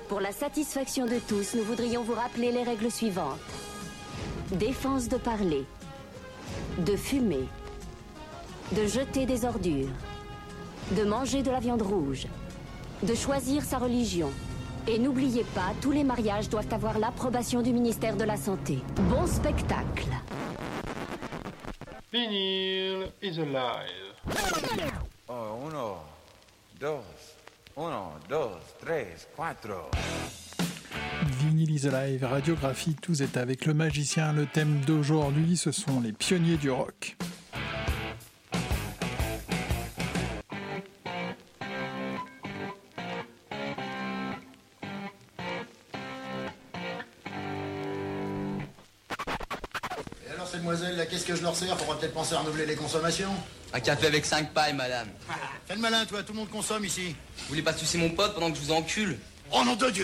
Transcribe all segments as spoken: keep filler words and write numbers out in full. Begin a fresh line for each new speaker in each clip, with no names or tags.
Pour la satisfaction de tous, nous voudrions vous rappeler les règles suivantes. Défense de parler, de fumer, de jeter des ordures, de manger de la viande rouge, de choisir sa religion. Et n'oubliez pas, tous les mariages doivent avoir l'approbation du ministère de la Santé. Bon spectacle.
Vinyl is alive.
Oh, uno, dos, uno, dos, tres, cuatro.
Vinyl is alive, radiographie, tous est avec le magicien. Le thème d'aujourd'hui, ce sont les pionniers du rock.
Mademoiselle, là, qu'est-ce que je leur sers? Faudra peut-être penser à renouveler les consommations.
Un café avec cinq pailles, madame.
Fais le malin, toi, tout le monde consomme ici.
Vous voulez pas sucer mon pote pendant que je vous encule?
Oh nom de Dieu!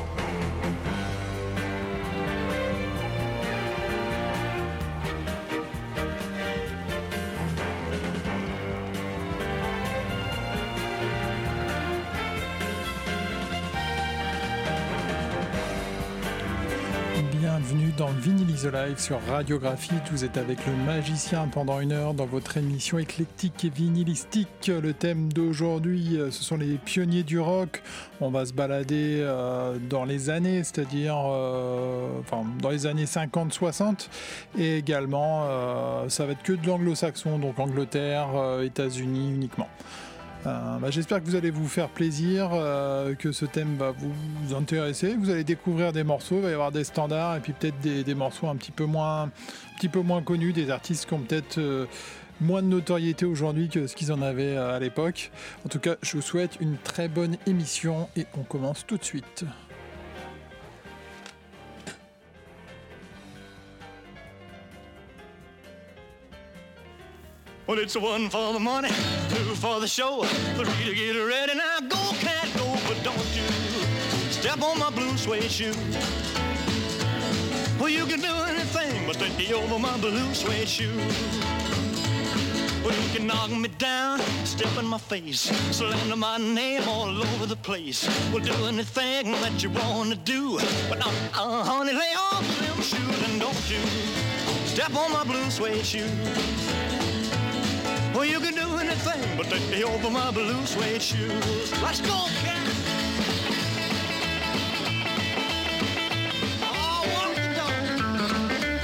Bienvenue dans Vinyl is Alive sur Radiographie. Vous êtes avec le magicien pendant une heure dans votre émission éclectique et vinylistique. Le thème d'aujourd'hui, ce sont les pionniers du rock. On va se balader euh, dans les années, c'est-à-dire euh, enfin, dans les années cinquante soixante. Et également, euh, ça va être que de l'anglo-saxon, donc Angleterre, euh, États-Unis uniquement. Euh, bah, j'espère que vous allez vous faire plaisir, euh, que ce thème va vous intéresser. Vous allez découvrir des morceaux, il va y avoir des standards et puis peut-être des, des morceaux un petit peu moins, un petit peu moins connus, des artistes qui ont peut-être euh, moins de notoriété aujourd'hui que ce qu'ils en avaient à l'époque. En tout cas, je vous souhaite une très bonne émission et on commence tout de suite.
Well, it's one for the money, two for the show, three to get ready. Now go, cat, go, but don't you step on my blue suede shoe. Well, you can do anything but take over my blue suede shoe. Well, you can knock me down, step in my face, slander my name all over the place. Well, do anything that you wanna do, but uh, uh, honey, lay off them shoes and don't you step on my blue suede shoe. Well, you can do anything but take me over my blue suede shoes. Let's go, cat! Oh, walk the dog.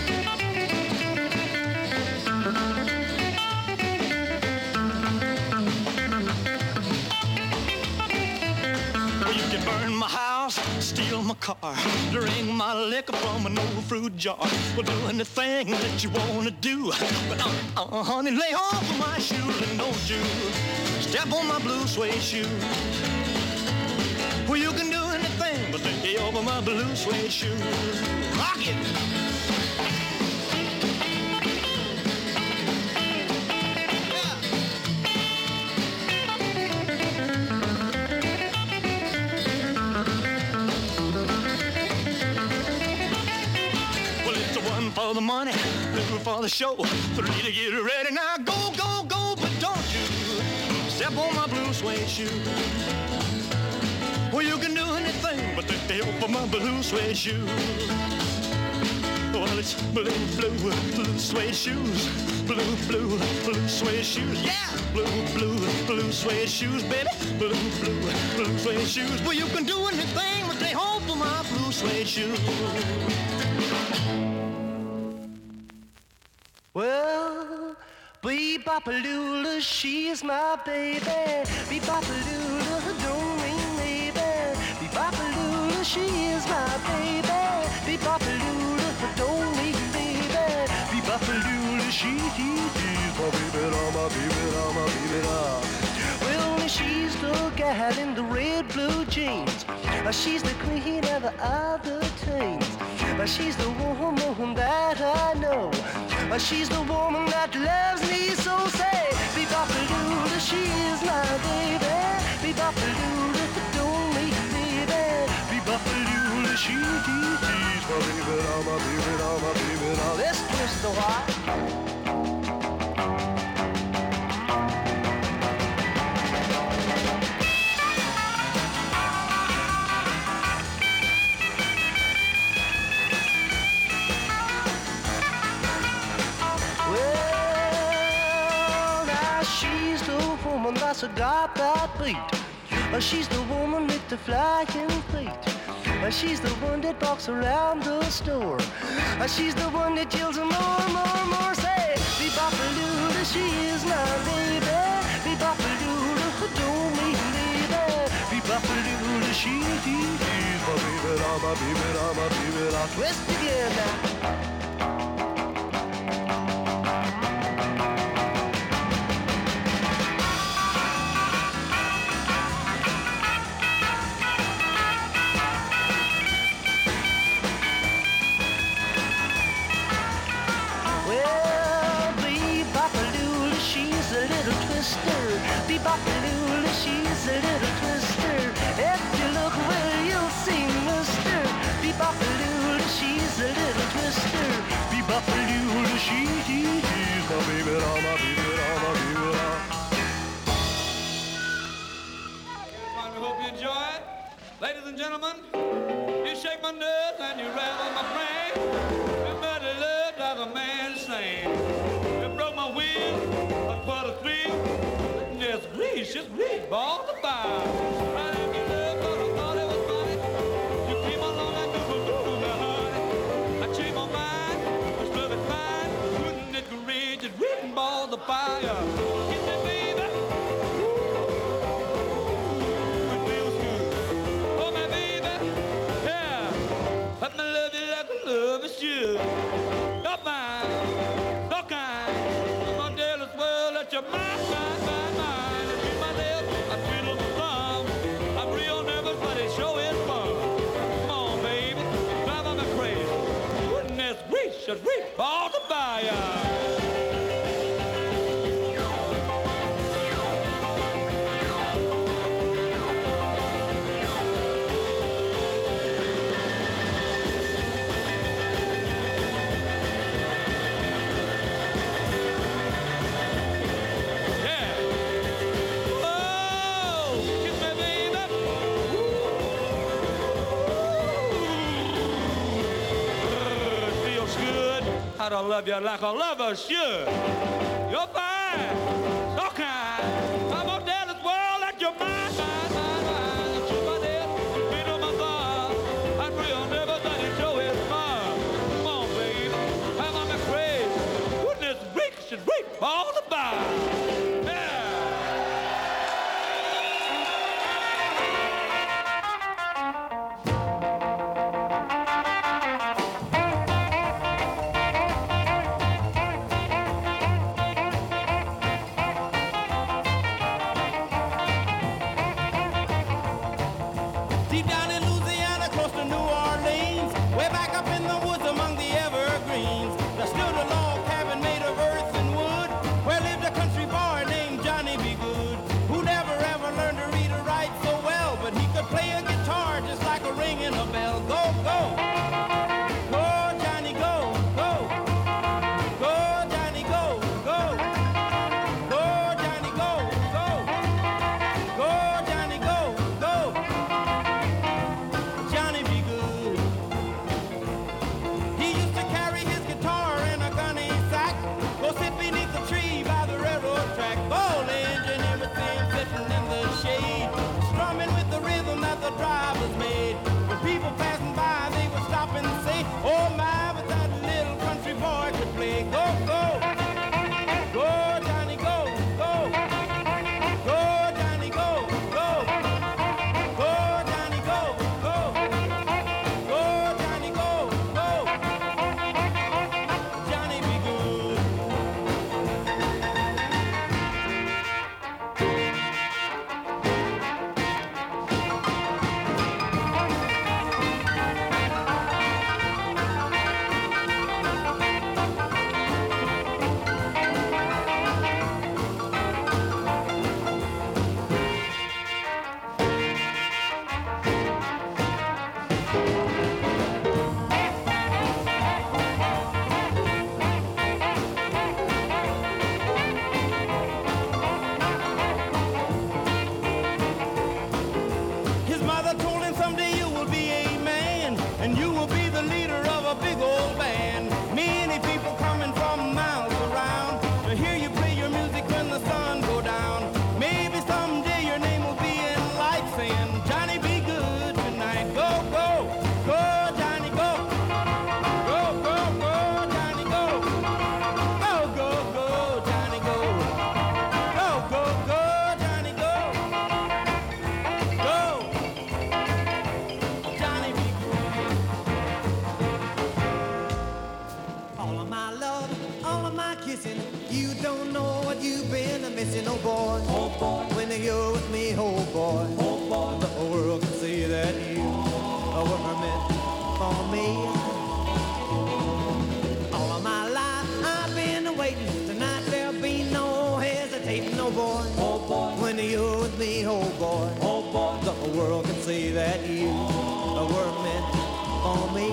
Well, you can burn my house, steal my car, drink my liquor from an old fruit jar. Well, do anything that you wanna do, but uh, uh, honey, lay off of my shoes and don't you step on my blue suede shoe. Well, you can do anything but take me over my blue suede shoe. Rock it! For the money, two for the show, three to get ready. Now go, go, go, but don't you step on my blue suede shoe. Well, you can do anything but take me over my blue suede shoe. Well, it's blue, blue, blue suede shoes, blue, blue, blue suede shoes. Yeah, blue, blue, blue suede shoes, baby, blue, blue, blue suede shoes. Well, you can do anything but stay home for my blue suede shoes.
Well, Bee-bop-a-lula, she's my baby. Bee-bop-a-lula, don't mean maybe. Bee-bop-a-lula, she is my baby. Bee-bop-a-lula, don't mean baby. Bee-bop-a-lula, she, she, she's my baby, my baby, my baby. Well, she's the gal in the red blue jeans. She's the queen of the other teens. She's the woman that I know. She's the woman that loves me so. Say, Bee-bop-a-lula, she is my baby. Bee-bop-a-lula, don't me, baby. Bee-bop-a-lula, she, she, she's my baby, my baby, my baby. Now let's twist the wire. just got that beat. Uh, she's the woman with the flying feet. Uh, she's the one that walks around the store. Uh, she's the one that yells more, more, more. Say, be-bop-a-loo, she is my baby. Be-bop-a-loo, don't mean baby. Be-bop-a-loo, she is my baby. I'm a baby, I'm a baby. I'll twist again now. Bop-a-loo, she's a little twister. If you look well, you'll see, mister. Bop-a-loo, she's a little twister. Bop-a-loo, she's my baby, oh, my baby, oh, my baby, oh.
I hope you enjoy it. Ladies and gentlemen, you shake my nerves and you rattle my brain. You murder love like a man sing. You broke my wheel, but what a thrill. Just grease, just grease, ball the fire. Right after love, but I thought it was funny. You came along like a balloon, honey. I changed my mind, was love it fine. Wouldn't it grease, just grease, ball the fire. Get me, baby. Ooh, it feels good. Oh, my baby, yeah. Let me love you like I love you should. Not mine, not kind. I'm gonna tell this world that you're mine, mine, mine. Just reach all the fire. I love you like a lover should. You're fine, so kind. I'm gonna tell this world that you're mine, mine, mine, mine. That you're my dear, you beat on my thumb. I'm real, never done it, show is fun. Come on, baby, I'm on the craze. Goodness gracious, reach all the fire.
The world can see that you were meant for me. All of my life I've been waiting. Tonight there'll be no hesitating, no boy. Oh boy, when you're with me, oh boy. Oh boy, the world can see that you were meant for me.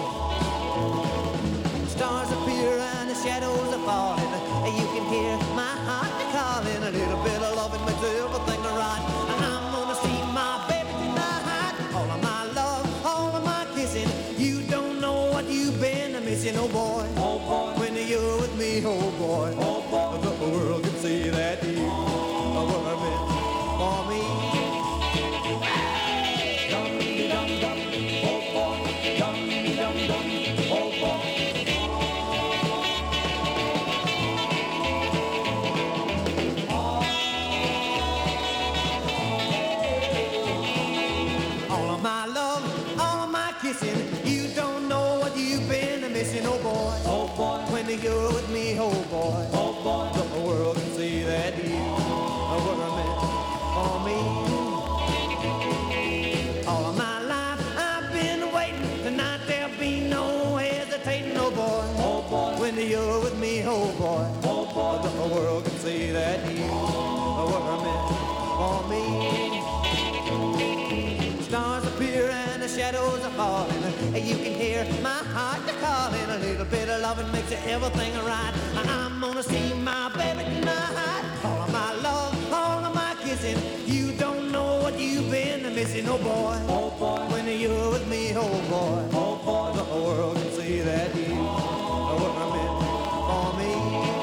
Stars appear and the shadows are falling. You can hear my heart calling. A little bit of loving makes everything right. And I'm gonna see my baby tonight. All of my love, all of my kissing. You don't know what you've been missing, oh boy. Oh boy, when you're with me, oh boy. Oh boy, the world can see that you were meant for me. Dum-de-dum-dum, oh boy. Dum-de-dum-dum, oh boy. You don't know what you've been missing, oh boy. Oh boy, when you're with me, oh boy. Oh boy, the world can see that you were meant for me. All of my life I've been waiting. Tonight there'll be no hesitating, oh boy. Oh boy, when you're with me, oh boy. Oh boy, the world can see that you were meant for me. Stars appear and the shadows are falling. You can hear my heart calling. A little bit of loving makes everything right. I'm gonna see my baby tonight. All of my love, all of my kissing. You don't know what you've been missing, oh boy. Oh boy, when you're with me, oh boy. Oh boy, the world can see that you were meant for me.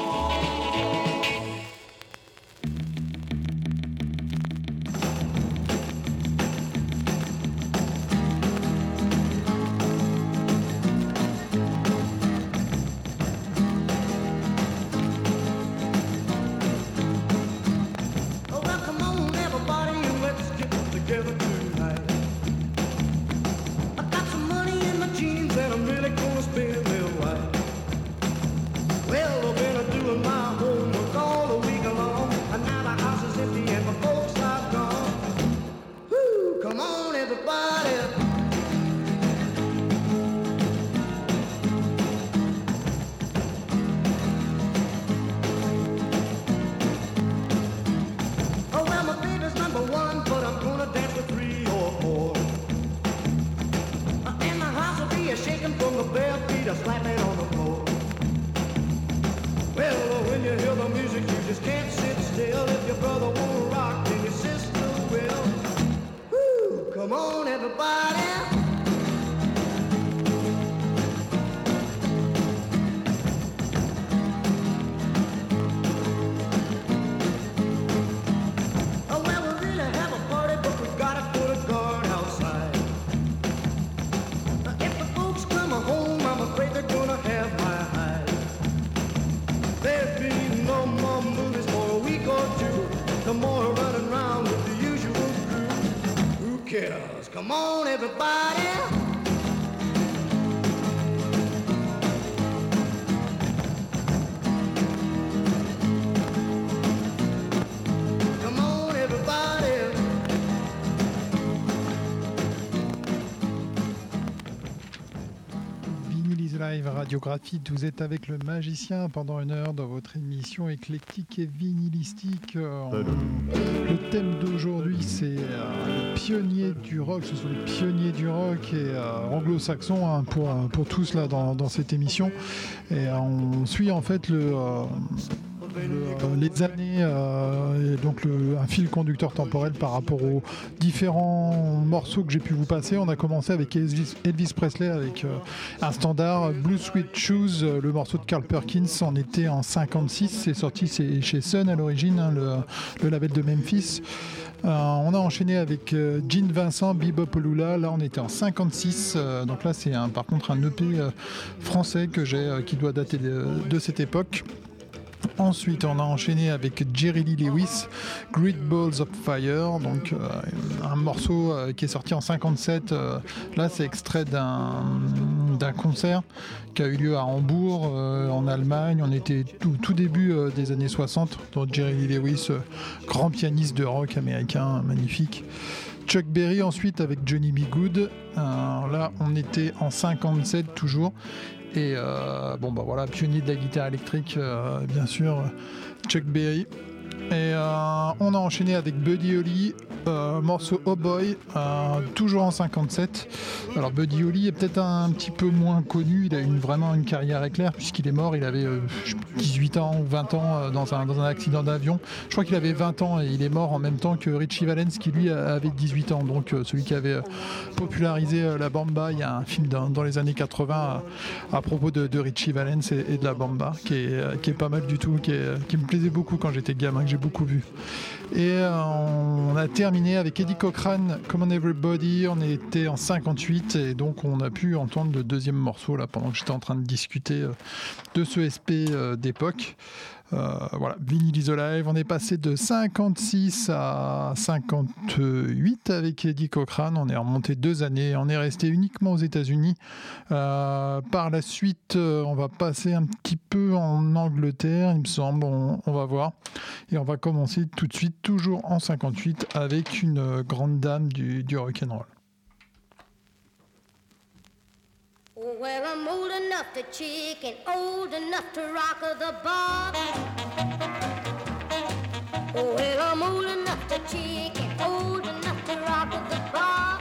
Come on, everybody. Come on, everybody.
Vinyl is Live, Radiographie, vous êtes avec le magicien pendant une heure dans votre émission éclectique et vinylistique. Euh, le thème d'aujourd'hui, c'est euh, le pionnier du rock. Ce sont les pionniers du rock et euh, anglo-saxon hein, pour, pour tous là dans, dans cette émission. Et euh, on suit en fait le... Euh, Le, les années, euh, et donc le, un fil conducteur temporel par rapport aux différents morceaux que j'ai pu vous passer. On a commencé avec Elvis, Elvis Presley avec euh, un standard Blue Sweat Shoes, euh, le morceau de Carl Perkins. On était en cinquante-six, c'est sorti c'est chez Sun à l'origine, hein, le, le label de Memphis. Euh, on a enchaîné avec euh, Gene Vincent, Bebop Lula. Là, on était en cinquante-six. Euh, donc là, c'est un, par contre un E P euh, français que j'ai, euh, qui doit dater de, de cette époque. Ensuite, on a enchaîné avec Jerry Lee Lewis, Great Balls of Fire, donc euh, un morceau euh, qui est sorti en cinquante-sept. Euh, là, c'est extrait d'un, d'un concert qui a eu lieu à Hambourg, euh, en Allemagne. On était tout, tout début euh, des années soixante. Donc Jerry Lee Lewis, euh, grand pianiste de rock américain, magnifique. Chuck Berry ensuite avec Johnny B. Good. Euh, là, on était en cinquante-sept toujours. Et euh, bon, bah voilà, pionnier de la guitare électrique, euh, bien sûr, Chuck Berry. Et euh, on a enchaîné avec Buddy Holly, euh, morceau Oh Boy, euh, toujours en cinquante-sept. Alors Buddy Holly est peut-être un, un petit peu moins connu, il a une, vraiment une carrière éclair puisqu'il est mort, il avait euh, dix-huit ans ou vingt ans euh, dans, un, dans un accident d'avion. Je crois qu'il avait vingt ans et il est mort en même temps que Richie Valens qui lui avait dix-huit ans, donc euh, celui qui avait euh, popularisé euh, la bamba. Il y a un film dans, dans les années quatre-vingts à, à propos de, de Richie Valens et, et de la bamba qui est, euh, qui est pas mal du tout, qui, est, qui me plaisait beaucoup quand j'étais gamin, que j'ai beaucoup vu. Et euh, on a terminé avec Eddie Cochran, Come On Everybody. On était en cinquante-huit et donc on a pu entendre le deuxième morceau là pendant que j'étais en train de discuter euh, de ce S P euh, d'époque. Euh, voilà, Vinyl is Alive. On est passé de cinquante-six à cinquante-huit avec Eddie Cochran. On est remonté deux années. On est resté uniquement aux États-Unis. Euh, par la suite, euh, on va passer un petit peu en Angleterre, il me semble. On, on va voir. Et on va commencer tout de suite, toujours en cinquante-huit, avec une grande dame du, du rock'n'roll.
Well, I'm old enough to chick and old enough to rock the bar. Oh, well, I'm old enough to chick and old enough to rock the bar.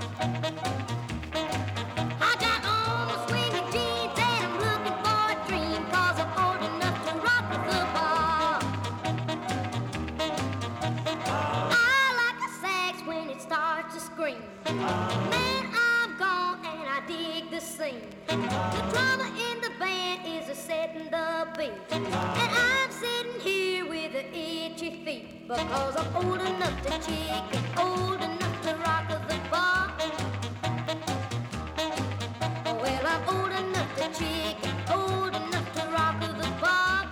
I got on my swinging jeans and I'm looking for a dream, 'cause I'm old enough to rock the bar. I like a sax when it starts to scream. Man, I'm gone and I dig the scene. The drummer in the band is a setting the beat, and I'm sitting here with the itchy feet, because I'm old enough to chick and old enough to rock the bar. Well, I'm old enough to chick and old enough to rock the bar.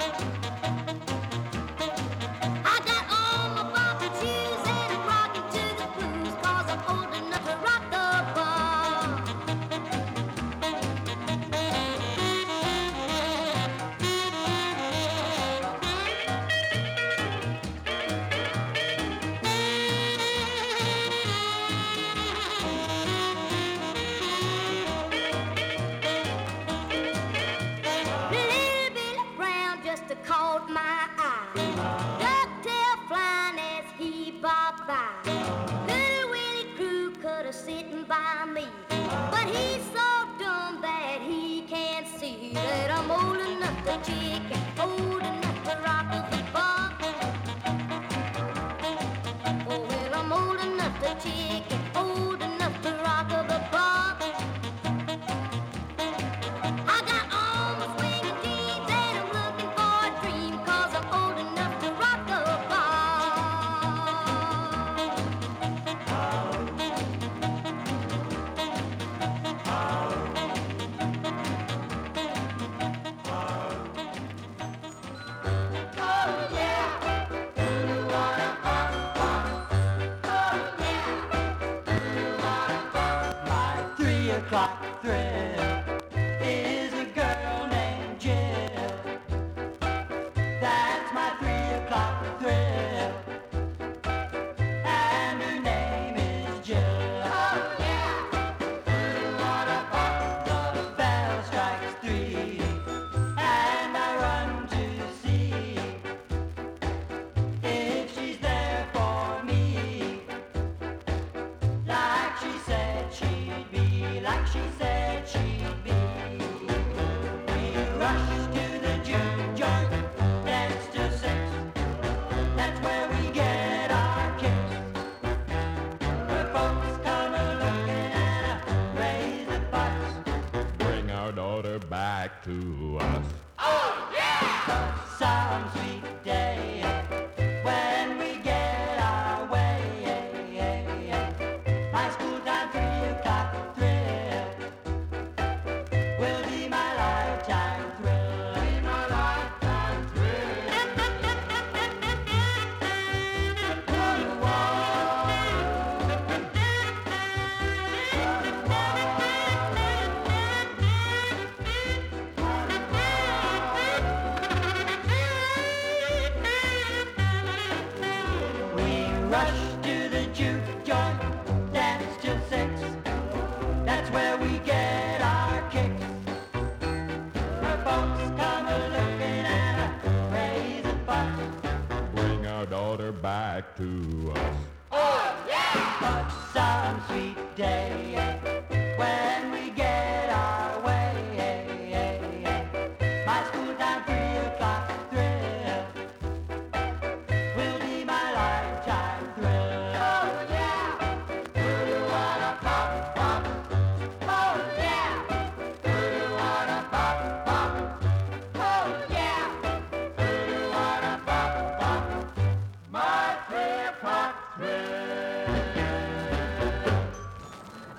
I got on my bumper shoes and I'm rocking to the blues, 'cause I'm old enough to rock the bar. Little Billy Brown just caught my eye. Ducktail flying as he bobbed by. Little Willie Crew could have sitting by me, but he's so dumb that he can't see that I'm old enough to chick and old enough to rock the bar. Oh, well, I'm old enough to chick and old enough to rock the bar. I got on my swinging jeans and I'm looking for a dream, 'cause I'm old enough to rock the bar. Oh yeah.
My three o'clock thrill is a girl named Jill. That's my three o'clock thrill, and her name is Jill. Oh yeah. The bell strikes three, and I run to see if she's there for me, like she said she'd be, like she said she'd be. We rush to the juke joint, dance till six. That's where we get our kicks. The folks come a looking and a raise the fuss.
Bring our daughter back to us.
Oh yeah! Some sweet day when we get our way. My school time three o'clock thrill will be my lifetime thrill. Be my lifetime thrill.
to us.
Oh, yeah! But some sweet day, when we get our way, my school time three o'clock thrill will be my lifetime thrill. Oh, yeah! Voodoo wanna pop, pop. Oh, yeah! Voodoo wanna pop, pop. Oh, yeah! Voodoo wanna pop, pop. My three o'clock thrill.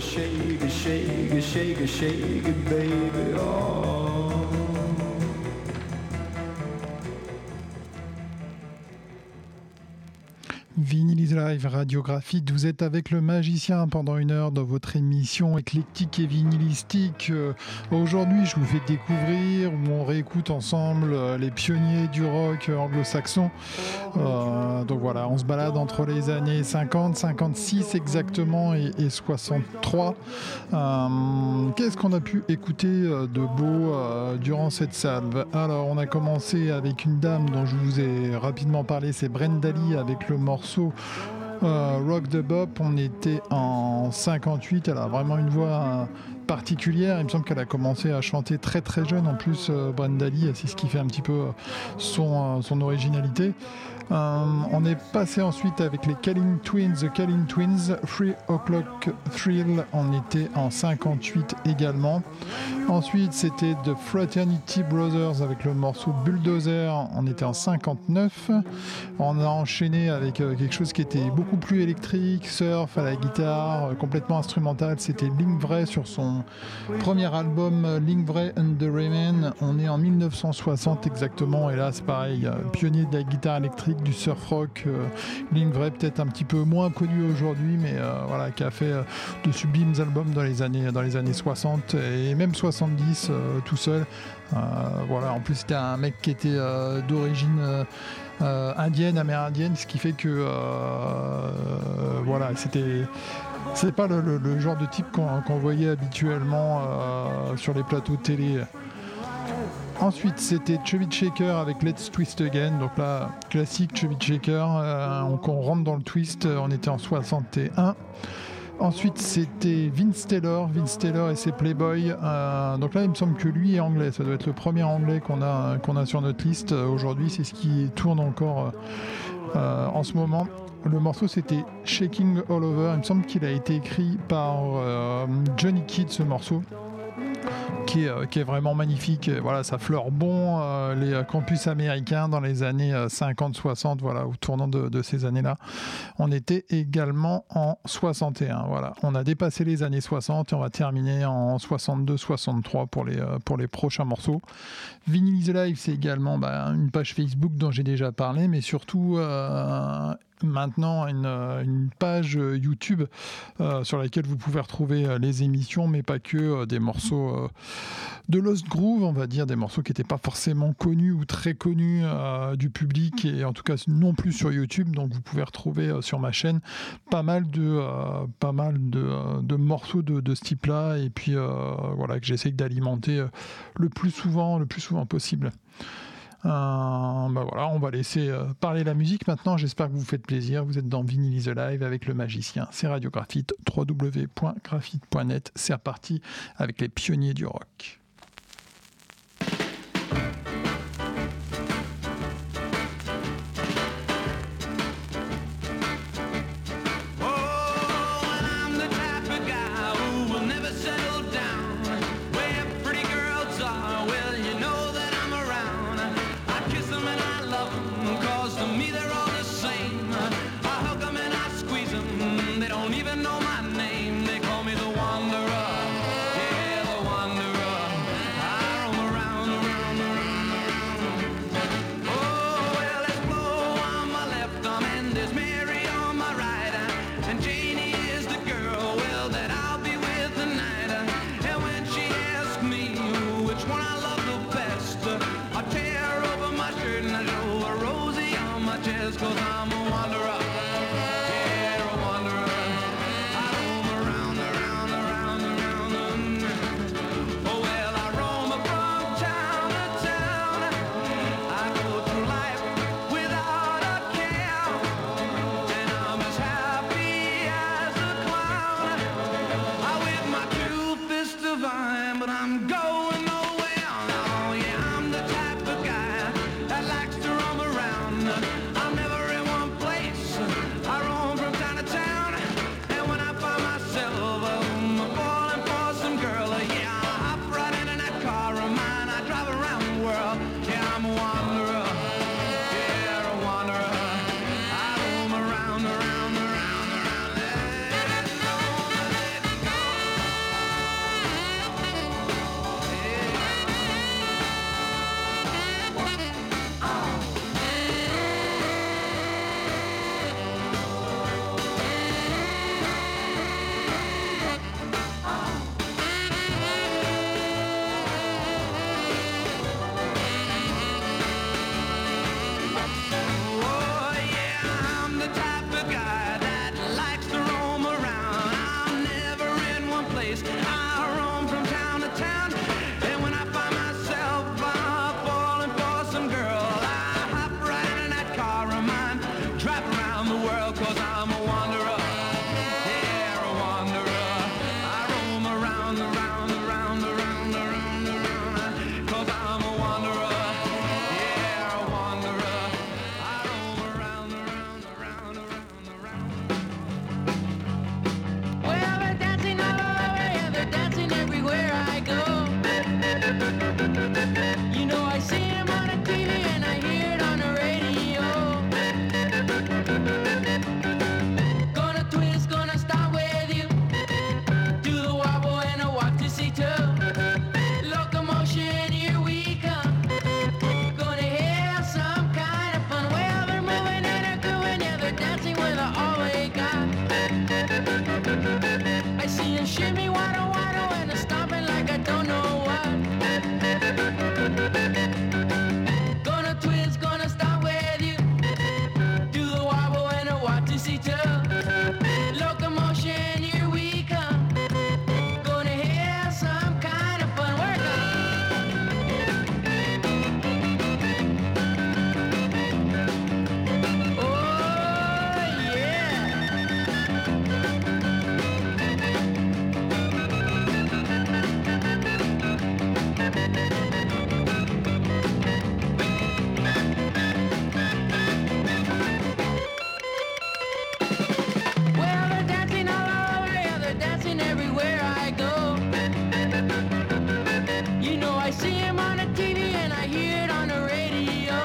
shake it, shake it, shake it, shake it, baby. Oh.
Vinyl is Live, radiographie, vous êtes avec le magicien pendant une heure dans votre émission éclectique et vinylistique. Euh, aujourd'hui, je vous fais découvrir, où on réécoute ensemble euh, les pionniers du rock anglo-saxon. Euh, donc voilà, on se balade entre les années cinquante, cinquante-six exactement et, et soixante-trois. Euh, qu'est-ce qu'on a pu écouter euh, de beau euh, durant cette salve? Alors, on a commencé avec une dame dont je vous ai rapidement parlé, c'est Brenda Lee avec le morceau Euh, Rock the Bop. On était en cinquante-huit, elle a vraiment une voix euh, particulière, il me semble qu'elle a commencé à chanter très très jeune en plus, euh, Brenda Lee, c'est ce qui fait un petit peu euh, son, euh, son originalité. Euh, on est passé ensuite avec les Calling Twins, The Calling Twins, Three O'Clock Thrill, on était en cinquante-huit également. Ensuite c'était The Fraternity Brothers avec le morceau Bulldozer, on était en cinquante-neuf. On a enchaîné avec euh, quelque chose qui était beaucoup plus électrique, surf à la guitare, euh, complètement instrumental, c'était Lingvray sur son premier album Lingvray and the Raymen. On est en mille neuf cent soixante exactement, et là c'est pareil, euh, pionnier de la guitare électrique, du surf rock, euh, Lingvray peut-être un petit peu moins connu aujourd'hui, mais euh, voilà, qui a fait euh, de sublimes albums dans les années dans les années soixante et même soixante-dix euh, tout seul. Euh, voilà, en plus c'était un mec qui était euh, d'origine euh, euh, indienne, amérindienne, ce qui fait que euh, voilà, c'était c'est pas le, le, le genre de type qu'on, qu'on voyait habituellement euh, sur les plateaux de télé. Ensuite, c'était Chubby Checker avec Let's Twist Again. Donc là, classique Chubby Checker. Euh, on, on rentre dans le twist. On était en soixante et un. Ensuite, c'était Vince Taylor. Vince Taylor et ses Playboy. Euh, donc là, il me semble que lui est anglais. Ça doit être le premier anglais qu'on a, qu'on a sur notre liste. Euh, aujourd'hui, c'est ce qui tourne encore euh, en ce moment. Le morceau, c'était Shaking All Over. Il me semble qu'il a été écrit par euh, Johnny Kidd, ce morceau. Qui est, euh, qui est vraiment magnifique. Et voilà, ça fleure bon euh, les campus américains dans les années euh, cinquante soixante, voilà, au tournant de, de ces années-là. On était également en soixante et un. Voilà. On a dépassé les années soixante et on va terminer en soixante-deux soixante-trois pour les, euh, pour les prochains morceaux. Vinyl is Live, c'est également bah, une page Facebook dont j'ai déjà parlé, mais surtout euh, maintenant une, une page YouTube euh, sur laquelle vous pouvez retrouver euh, les émissions, mais pas que euh, des morceaux euh, de Lost Groove, on va dire, des morceaux qui n'étaient pas forcément connus ou très connus euh, du public, et en tout cas non plus sur YouTube. Donc vous pouvez retrouver euh, sur ma chaîne pas mal de, euh, pas mal de, euh, de morceaux de, de ce type-là, et puis euh, voilà, que j'essaie d'alimenter euh, le plus souvent, le plus souvent possible. Euh, bah voilà, on va laisser euh, parler la musique maintenant. J'espère que vous vous faites plaisir. Vous êtes dans Vinyl is Live avec le magicien. C'est Radio Graphite, w w w point graphite point net. C'est reparti avec les pionniers du rock.
I'm never in one place.
You know I see him on the T V and I hear it on the radio. Gonna twist, gonna start with you. Do the wobble and a walk to see two. Locomotion, here we come. Gonna have some kind of fun. Well, they're moving and they're doing, yeah, they're dancing with all they got. I see him shimmy, waddle, waddle, and they're stomping like I don't know what. Gonna twist, gonna start with you. Do the wobble and a walk to see two. Locomotion, here we come. Gonna have some kind of fun. Work Well, they're dancing all over, yeah, they're dancing everywhere I go. You know I see him on the T V and I hear it on the radio.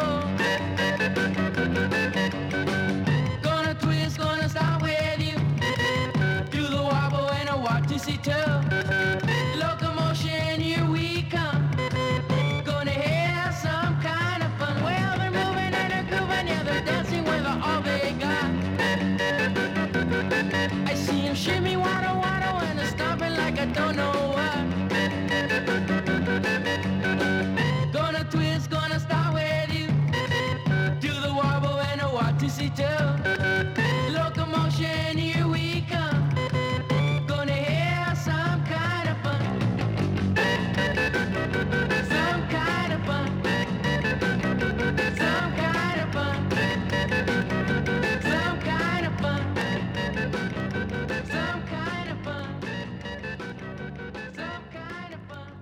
Gonna twist, gonna start with you. Do the wobble and a walk to see two. Locomotion, here we come. Gonna have some kind of fun. Well, they're moving and they're grooving, yeah, they're dancing with all they got. I see him shimmy, waddle, waddle, and they're stomping like I don't know what. Gonna twist, gonna start with you. Do the wobble and a walk to see two. Locomotion, here we come. Gonna have some kind of fun. Some kind of fun. Some kind of fun. Some kind of fun. Some kind of fun. Some kind of fun.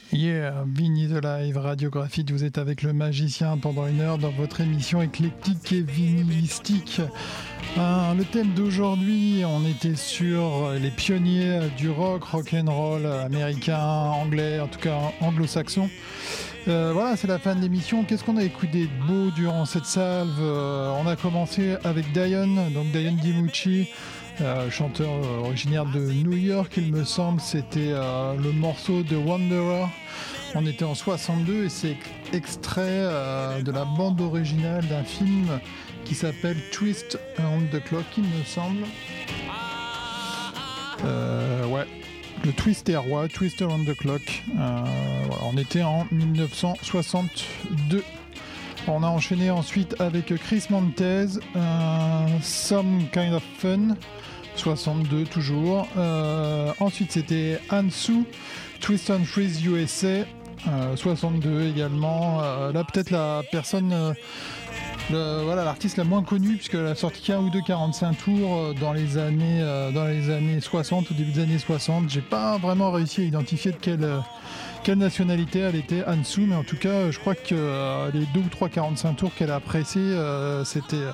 Yeah, Vinny the Live, Radiographie, vous êtes avec le magicien pendant une heure dans votre émission éclectique et vinylistique. Euh, le thème d'aujourd'hui, on était sur les pionniers du rock, rock'n'roll américain, anglais, en tout cas anglo-saxon. Euh, voilà, c'est la fin de l'émission. Qu'est-ce qu'on a écouté de beau durant cette salve? euh, On a commencé avec Dion, donc Dion DiMucci. Euh, chanteur euh, originaire de New York, il me semble, c'était euh, le morceau de Wanderer. On était en soixante-deux et c'est extrait euh, de la bande originale d'un film qui s'appelle Twist Around the Clock, il me semble. Euh, ouais, le Twist est roi, Twist Around the Clock. Euh, voilà, on était en dix-neuf cent soixante-deux. On a enchaîné ensuite avec Chris Montez, euh, Some Kind of Fun, soixante-deux toujours. Euh, ensuite c'était Hansu, Twist and Freeze U S A, euh, soixante-deux également. Euh, là peut-être la personne, euh, le, voilà, l'artiste la moins connue puisqu'elle a sorti qu'un ou deux quarante-cinq tours dans les années, euh, dans les années soixante, au début des années soixante. J'ai pas vraiment réussi à identifier de quelle... Euh, Quelle nationalité elle était, Hansu, mais en tout cas, je crois que euh, les deux ou trois quarante-cinq tours qu'elle a pressés, euh, c'était,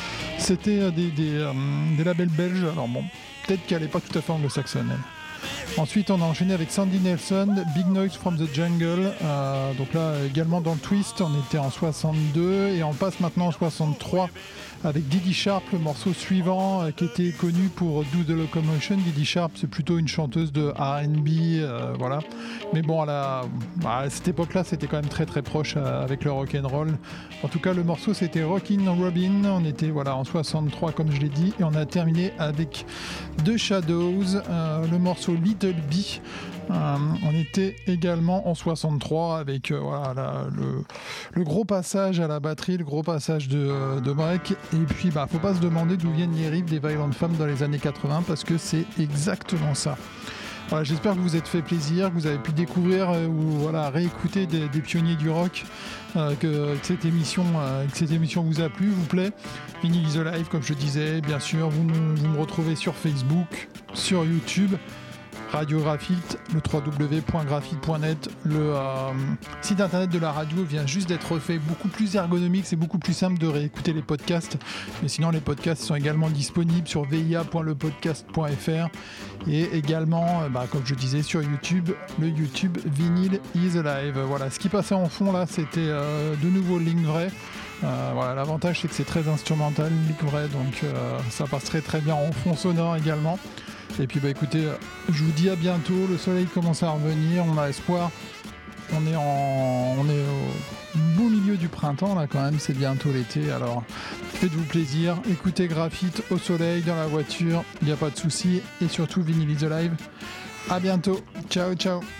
c'était des, des, euh, des labels belges. Alors bon, peut-être qu'elle n'est pas tout à fait anglo-saxonne. Elle. Ensuite, on a enchaîné avec Sandy Nelson, Big Noise from the Jungle. Euh, donc là, également dans le Twist, on était en soixante-deux et on passe maintenant en soixante-trois. Avec Didi Sharp, le morceau suivant euh, qui était connu pour Do the Locomotion. Didi Sharp, c'est plutôt une chanteuse de R and B, euh, voilà. Mais bon, à, la, bah, à cette époque-là, c'était quand même très très proche euh, avec le rock'n'roll. En tout cas, le morceau c'était Rockin' Robin. On était voilà en soixante-trois, comme je l'ai dit, et on a terminé avec The Shadows, euh, le morceau Little B. Euh, on était également en soixante-trois avec euh, voilà, la, le, le gros passage à la batterie, le gros passage de, de break. Et puis, bah, faut pas se demander d'où viennent les riffs des Violent Femmes dans les années quatre-vingts parce que c'est exactement ça. Voilà, j'espère que vous vous êtes fait plaisir, que vous avez pu découvrir euh, ou voilà, réécouter des, des pionniers du rock, euh, que, que, cette émission, euh, que cette émission vous a plu, vous plaît. Vinyl is Alive, comme je disais, bien sûr, vous, vous me retrouvez sur Facebook, sur YouTube. Radio Graphite, le w w w point graphite point net, le euh, site internet de la radio vient juste d'être refait, beaucoup plus ergonomique, c'est beaucoup plus simple de réécouter les podcasts, mais sinon les podcasts sont également disponibles sur v i a point le podcast point f r et également, bah, comme je disais, sur YouTube, le YouTube Vinyl is Alive. Voilà, ce qui passait en fond là, c'était euh, de nouveau Link Vrai. Euh, voilà, l'avantage c'est que c'est très instrumental, Link Vrai, donc euh, ça passerait très bien en fond sonore également. Et puis bah écoutez, je vous dis à bientôt, le soleil commence à revenir, on a espoir, on est, en, on est au beau milieu du printemps là quand même, c'est bientôt l'été, alors faites-vous plaisir, écoutez Graphite au soleil, dans la voiture, il n'y a pas de souci, et surtout Vinyl is Alive. À bientôt, ciao ciao.